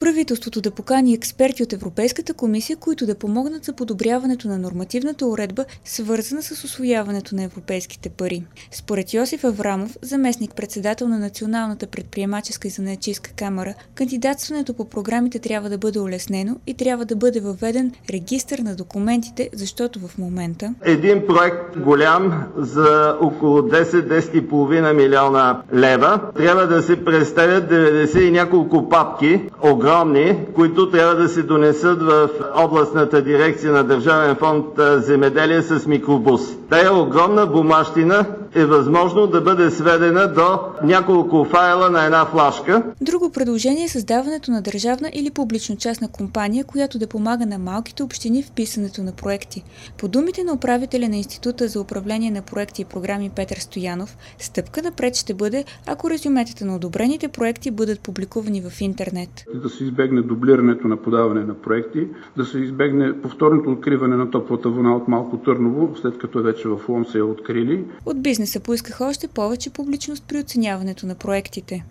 Правителството да покани експерти от Европейската комисия, които да помогнат за подобряването на нормативната уредба, свързана с усвояването на европейските пари. Според Йосиф Аврамов, заместник-председател на Националната предприемаческа и занаятчийска камара, кандидатстването по програмите трябва да бъде улеснено и трябва да бъде въведен регистър на документите, защото в момента един проект голям за около 10-10,5 милиона лева трябва да се представят 90 и няколко папки, огромни, които трябва да се донесат в областната дирекция на Държавен фонд земеделие с микробус. Тая огромна бумащина е възможно да бъде сведена до няколко файла на една флашка. Друго предложение е създаването на държавна или публично-частна компания, която да помага на малките общини в писането на проекти. По думите на управителя на Института за управление на проекти и програми Петър Стоянов, стъпка напред ще бъде, ако резюметата на одобрените проекти бъдат публикувани в интернет. Да се избегне дублирането на подаване на проекти, да се избегне повторното откриване на топлата вона от Малко Търново, след като вече в Лом се я открили. От бизнеса поискаха още повече публичност при оценяването на проектите.